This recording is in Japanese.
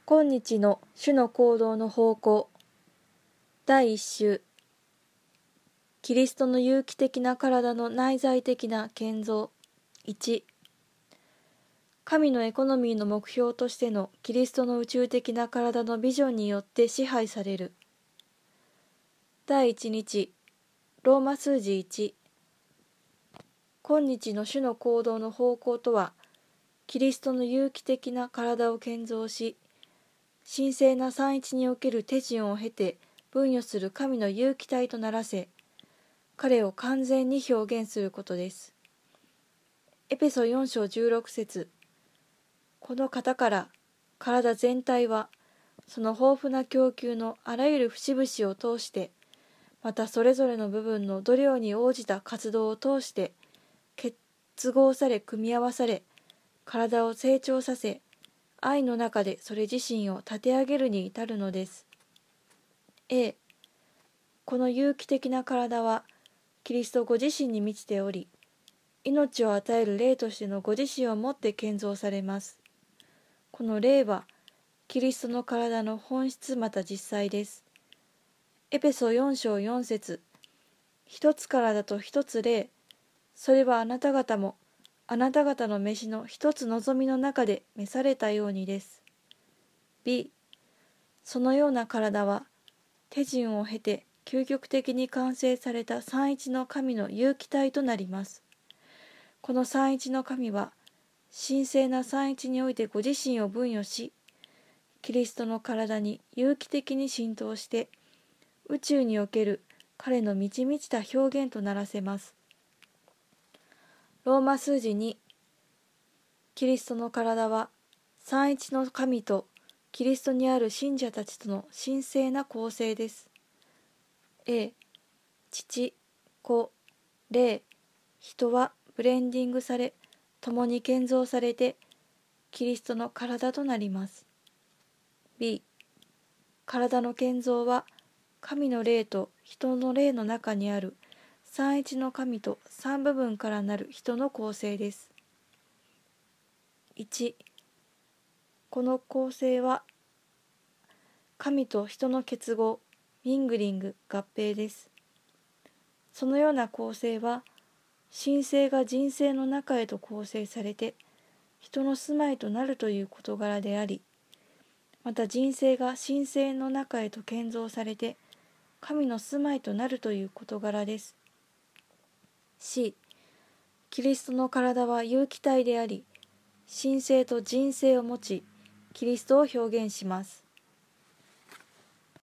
今日の主の行動の方向。第1週。キリストの有機的な体の内在的な建造。1、神のエコノミーの目標としてのキリストの宇宙的な体のビジョンによって支配される。第1日、ローマ数字1。今日の主の行動の方向とは、キリストの有機的な体を建造し、神聖な三一における手順を経て分与する神の有機体とならせ、彼を完全に表現することです。エペソ4章16節。この方から体全体はその豊富な供給のあらゆる節々を通して、またそれぞれの部分の度量に応じた活動を通して結合され組み合わされ、体を成長させ、愛の中でそれ自身を立て上げるに至るのです。A、この有機的な体はキリストご自身に満ちており、命を与える霊としてのご自身をもって建造されます。この霊はキリストの体の本質また実際です。エペソ4章4節。一つ体と一つ霊、それはあなた方もあなた方の召しの一つ望みの中で召されたようにです。B、そのような体は手順を経て究極的に完成された三一の神の有機体となります。この三一の神は神聖な三一においてご自身を分与し、キリストの体に有機的に浸透して宇宙における彼の満ち満ちた表現とならせます。ローマ数字2。キリストの体は三一の神とキリストにある信者たちとの神聖な構成です。A、父、子、霊、人はブレンディングされ、共に建造されて、キリストの体となります。B、体の建造は、神の霊と人の霊の中にある三一の神と三部分からなる人の構成です。1、この構成は、神と人の結合、ミングリング、合併です。そのような構成は、神聖が人生の中へと構成されて、人の住まいとなるという事柄であり、また人生が神聖の中へと建造されて、神の住まいとなるという事柄です。C、キリストの体は有機体であり、神聖と人生を持ち、キリストを表現します。